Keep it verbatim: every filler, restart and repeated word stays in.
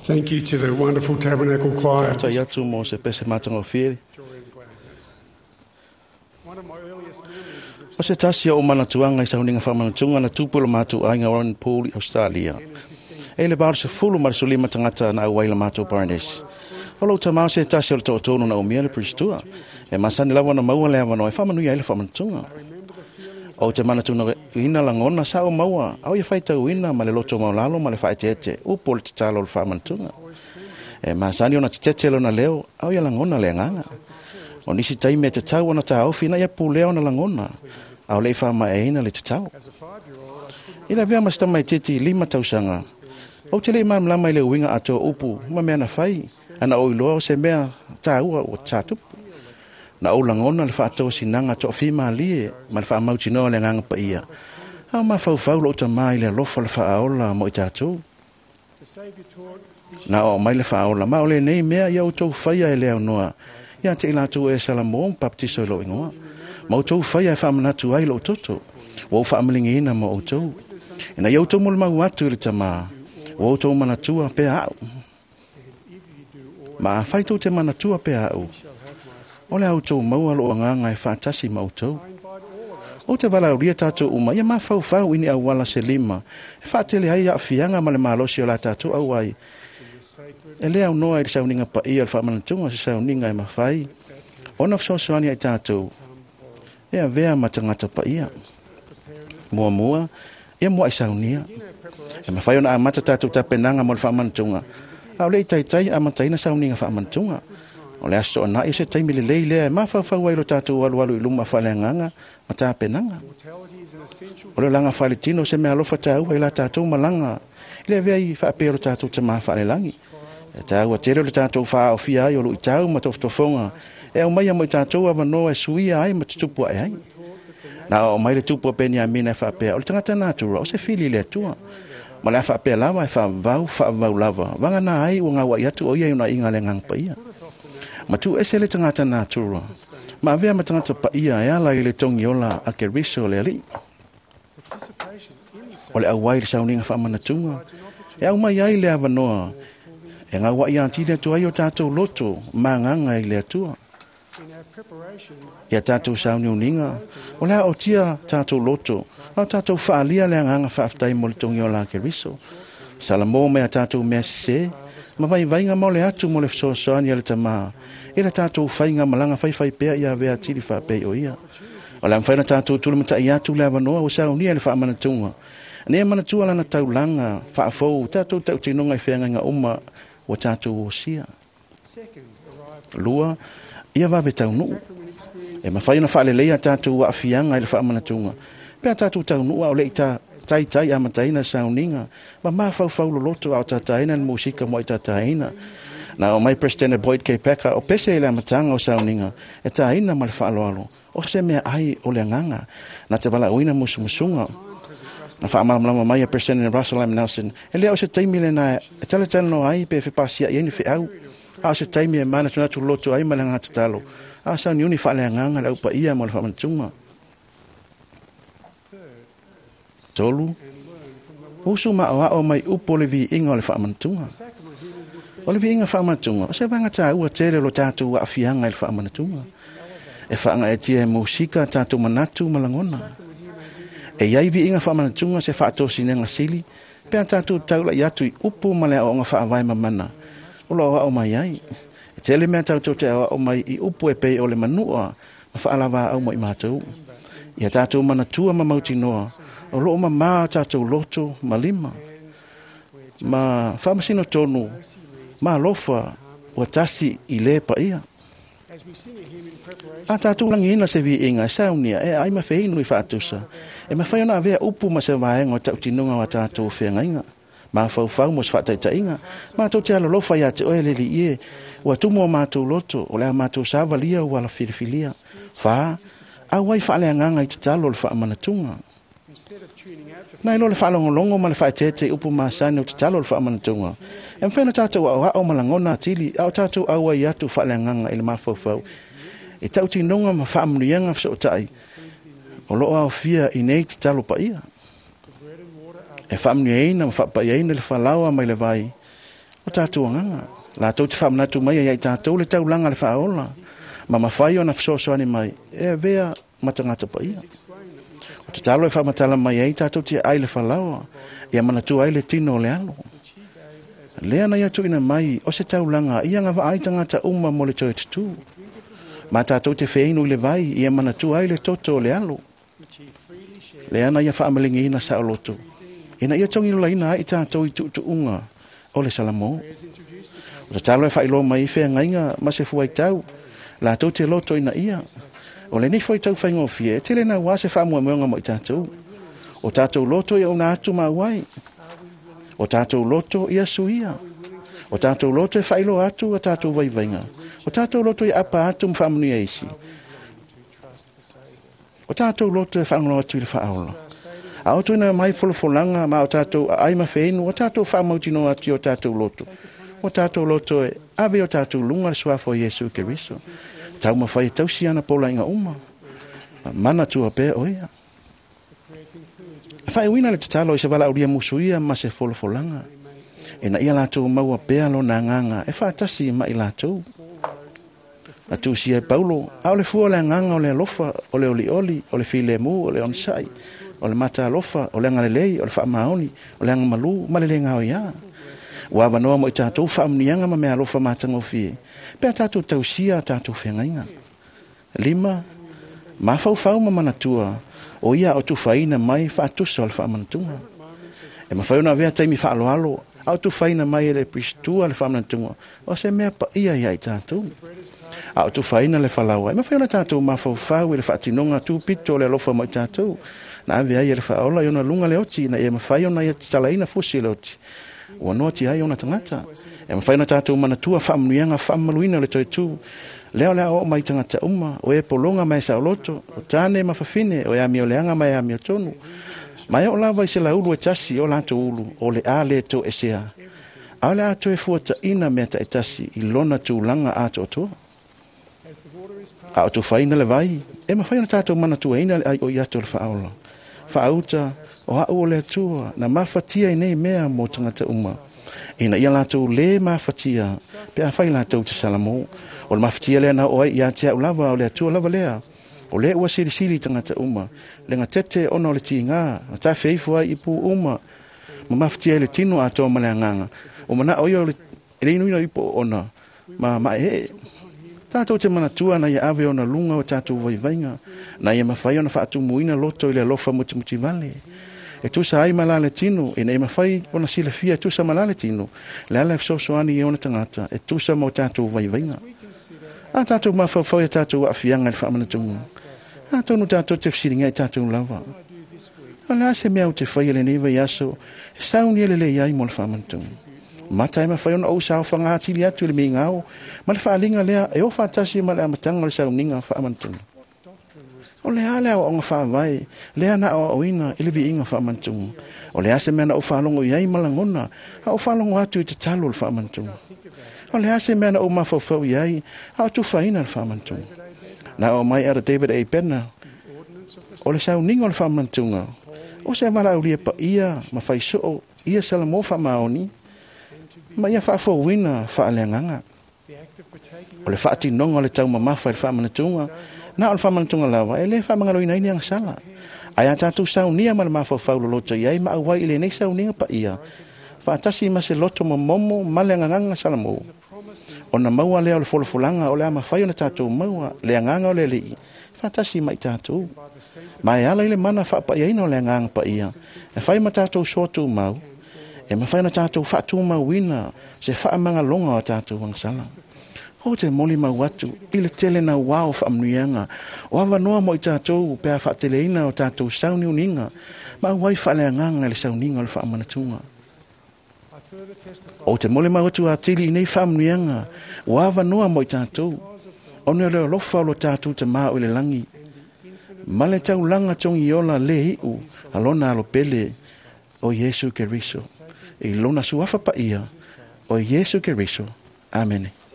Thank you to the wonderful Tabernacle Choir. Ta yatu mo se pese matango firi. One of my earliest memories is of O se tasi o manatuanga i sauninga whamanatunga na tupula matu ainga Warren Pool, Australia. E le baru se fulu marisulima tangata na awaila matu Barnes. Olo tamau se tasi o le to'otono na umia le pristua. E masani lawa na maua le avano e whamanui aile whamanatunga. O te manatuna ina langona sa o maua, au ia whaita uina ma le loto maulalo ma le whaetete, upo le titalo le whamantunga. E masani o na titetelo na leo, au ia langona le nganga. O nisi taime te tau ana ta ofi na ia puleo na langona, au le whama e ina le te tau. Ila vea masta mai titi lima tausanga. O te le imam lama i le uinga ato upu, ma mea na whai, ana o iloa o se mea ta ua o tatupu. Na o langona le whaato sinanga to whima lie, ma le whaamauti noa le nganga pa ia. Au ma whau lo ta mai le lofa le whaaola mo i tātou. Na o mai le whaaola, ma o le nei mea ia o tau whaia e leo noa. Ia te ilatu e salamon baptiso lo ingoa. Ma o tau whaia e whaamanatu ai lo toto. Wa o whaamalingi ina mo o tau. Ina iau tau mole mau atu le tama. Wa o tau manatua pe au. Ma whaitou te manatua pe au. O le au tau maua lo anganga e whaatasi mau tau. O te wala uria tātou uma, ia maa whau whau ini au wala se lima. E whaatele ai a whianga ma le malosi o la tātou au ai. E le au noa i le sauninga pa ia le whaamanatunga se sauninga e mawhai. Ona fsosoani ai tātou. E a vea ma tangata pa ia. Mua mua, ia mua i saunia. E mawhai ona a mata tātou ta penanga mo le whaamanatunga. Au le i taitai a mataina sauninga whaamanatunga. O le asto ana i se taimi le lei lea e mawhawhau ai lo tātou alu alu i luma whalenganga ma tā penanga. O le langa whale tino se mea alofa tāu ai la tātou malanga. I le vea i whaapero tātou te maa whale langi. E tāu a tere le tātou wha o fia ai o lo i tāu ma toftofonga. E au mai a mo i tātou a wanoa e suia ai ma tutupu ai ai. Na o mai le tupu a peni a mina e whaapea. O le tangata nātura o se fili le atua. Ma le a whaapea lava e whaavau whaavau lava. Wanga nā ai o ngā wai atu o ia una inga le ngang pa ia. Ma tu ese le tangata nātura. Ma vea ma tangata pa ia e ala i le tongi ola a ke riso le ali. O le au wai le sauninga whaamanatunga. E au mai ai le avanoa. E ngā wai antile tu ai o tātou loto ma nganga i le atua. Ia tātou sauni uninga. O le o tia tātou loto. Au tātou whaalia le nganga whaaftai mo le tongi ola a ke riso. Salamo mea tātou mea se. Ma vai vainga mo le atu mo le fsosoani ale tamaa. E la tātou whainga malanga whai whai pēa ia vea tiri whapei o ia. O la mwhaina tātou tulu mata i atu le avanoa o sao nia le wha amanatunga. Ne manatua lana taulanga whaafou tātou tau tinonga i whenga ngā uma o tātou o sia. Lua, ia wawe tau nuu. E mawhaina whaale leia tātou wa afianga i le wha amanatunga. Pea tātou tau nuu au le i tā tai tai amataina sauninga. Ma maa whau whau loloto au tātaina ni musika mo i tātaina. Na o mai President Boyd K. Packer o pese i le amatanga o sauninga. E tāina ma le whaaloalo. O se mea ai o le nganga. Na te wala uina musumusunga. Na whaamalamama mai a President Russell M. Nelson. E lea o se taimi le na e tale tale no ai pe whipasia i eni whi au. A o se taimi e mana tunatu loto ai ma le ngata talo. A sauni uni wha le nganga le upa ia mo le whaamatunga. Tolu. Usu ma o ao mai upo le vi inga o le whaamanatunga. O le vi inga whaamanatunga. O se wanga tā ua tere lo tātou wa afianga i le whaamanatunga. E whaanga e tia e musika tātou manatu malangona. E iai vi inga whaamanatunga se whaatosi nenga sili. Pea tātou taula i atu i upo ma le o nga whaavai mamana. O lo o mai ai. E tele mea tātou te o mai i upo e pei o le manua. Ma whaalawa au mo i mātou. Ia tātou manatua ma mauti noa. O loo ma maa tātou loto ma lima. Ma whamasino tonu. Ma lofa ua tasi i le pa ia. A tātou langi ina se vi inga e saunia. E ai ma whainu i whaatusa. E ma whaiona a vea upu ma se vaenga o tau tinunga wa tātou whenga inga. Ma whau whau mo se whaataita inga. Ma tau te alo lofa ia te oe leli ie. Ua tumo o mātou loto. O lea mātou sāvalia o wala whirifilia. Wha. A wai whaale anganga i te talo le whaamanatunga. Nai lo le whaalongolongo ma le whaetete upu maasane o te talo le whaamanatunga. E mwhena tātou au hao malangona atili, au tātou au ai atu whaale anganga i le mawhauwhau. E tau tinonga ma whaamurianga fso tai. O loo au fia i nei te talo pa ia. E whaamuriaina ma whaapayaina le whalaua mai le vai. o tātou nganga. La tau te whamanatu mai ai tātou le tau langa le whaola. Ma mawhai o na whasosoani mai, e vea matangata pa ia. O te talo e whamatala mai ai tātou te ai le whalaua, ia manatu ai le tino o le alo. Lea na ia tuina mai, o se tau langa, ia ngā ai tangata uma mo le toi tutu. Ma tātou te wheinu i le vai, ia manatu ai le toto o le alo. Lea na ia whaamalingi ina sa o loto. Ina ia tongi lola ina ai tātou i tu unga o le salamo. O te talo e whailo mai whea ngainga ma se fuai tau. La tau te loto ina ia. O le ni foi tau whaingo fie, e tele na wase whamua meonga mo i tātou. O tātou loto ia una atu ma wai. O tātou loto ia suia. O tātou loto e whailo atu a tātou vaivainga. O tātou loto ia apa atu mwhamuni eisi. O tātou loto e whangalo atu i le whaola. A o tuina mai wholofolanga ma o tātou ai ma wheinu, o tātou whamautino atu o tātou loto. O tātou loto e ave o tātou lunga le suafo Yesu Keriso. Tau ma whai tausi ana pola inga uma. Mana tua pe oia. Whai wina le tatalo i se wala uria musuia ma se wholofolanga. E na ia lātou maua pea lo na nganga e whaatasi ma i lātou. A tu sia Paulo, a ole fua le nganga o le alofa, o le oli oli, o le file mu, o le onsai, o le mata alofa, o le ngalelei, o le whaamaoni, o le angamalu, ma le lenga o ia. Wa wanoa mo i tātou whaamnianga ma mea alofa mātango fie. Pea tātou tausia tātou whengainga. Lima, ma fau fau ma manatua, o ia o tu whaina mai whaatusa o le whaamanatunga. E ma whauna vea taimi whaaloalo, au tu whaina mai e le pristua le whaamanatunga, o se mea pa ia ia i tātou. Au tu whaina le whalaua. E ma whaina tātou ma fau fau e le whaatinonga tū pito le alofa mo i tātou. Na ave ai e le whaola i ona lunga le oti, na e ma whai ona i talaina fusi le oti. Ua noa ti ai ona tangata. E ma whaina tātou manatua whaamnuianga whaamaluina le toi tū. Leo leo o mai tangata uma, o e polonga mai sa loto, o tāne ma whawhine, o e ami o leanga mai ami o tonu. Mai o lava i se la ulu e tasi o lato ulu, o le a le to e sea. A le ato e fuata ina mea ta e tasi, i lona tū langa ato o toa. A o tu whaina le vai, e ma whaina tātou manatua ina ai o iato le whaola. Whaauta, o hau o le atua, na mawhatia i nei mea mo tangata uma. Ina ia lātou le mawhatia, pe a whai lātou te salamo. O le mawhatia lea na oai i a tea ulawa o le atua lava lea. O le ua siri siri tangata uma. Le ngā tete ono le ti ngā, na tā whaifua i pu uma. Ma mawhatia le tino a toa malea nganga. O mana oi o le reinuina i po ona. Ma ma e tātou te manatua na ia ave ona lunga o tātou vaivainga. Na ia mawhai ona whaatu muina loto i le lofa muti muti vale. E tusa ai malale tino, e nei mawhai ona sila fia e tusa malale tino. Le ala fsosoani i ona tangata, e tusa mo tātou vaivainga. A tātou mawhau e tātou afianga le whaamanatunga. A tonu tātou te fsiringa i tātou lava. A la se mea o te whai le neva i aso, e sauni ele le iai mo le whaamanatunga. Mata e mawhai ona au sao whangatili atu le mi ngau, ma le whaalinga lea e o whaatasi ma le amatanga le sauninga whaamantunga. O le ale o nga whaavai, lea na o oina ili vi inga whaamantunga. O le ase mea na o whaalongo iai malangona, a o whaalongo atu i te talo le whaamantunga. O le ase mea na o mawhauwhau iai, a o tu whaina le whaamantunga. Na o mai ara David A. Penna, o le sauninga le whaamantunga, o se mara ulia pa ia, ma whai soo, ia salamo whaamaoni, ma ia whaafo wina whaaleanganga. O le whaati nonga le tau mamafa le whaamanatunga, na o le whaamanatunga lawa, e le whaamangalo ina ini ang sala. Ai a tātou sau nia ma le mawhau whaulu loto iai, ma awai ile nei sau nia pa ia. Whaatasi ma se loto ma momo, ma le anganga salamo. O na maua lea o le folofulanga, o le ama whai o na tātou maua, le anganga o le lii. Whaatasi ma i tātou. Ma e ala ile mana whaapa iaina o le anganga pa ia. E whai ma tātou sotu mau. E ma whaina tātou whaatu mawina, se whaamanga longa o tātou wangsala. Ho te moli mau atu, ile tele na wao whaamnuianga, o awa noa mo i tātou, pēa whaateleina o tātou sauni uninga, ma wai whaaleanganga le sauninga o le whaamanatunga. O te moli mau atu a tili i nei whaamnuianga, o awa noa mo i tātou, o ne leo lofa o lo tātou te maa o le langi. Ma le tau langa tongi ola le hiu, alona alo pele, o Yesu Keriso. E lona suafa pa ia, o Yesu Keriso. Amen.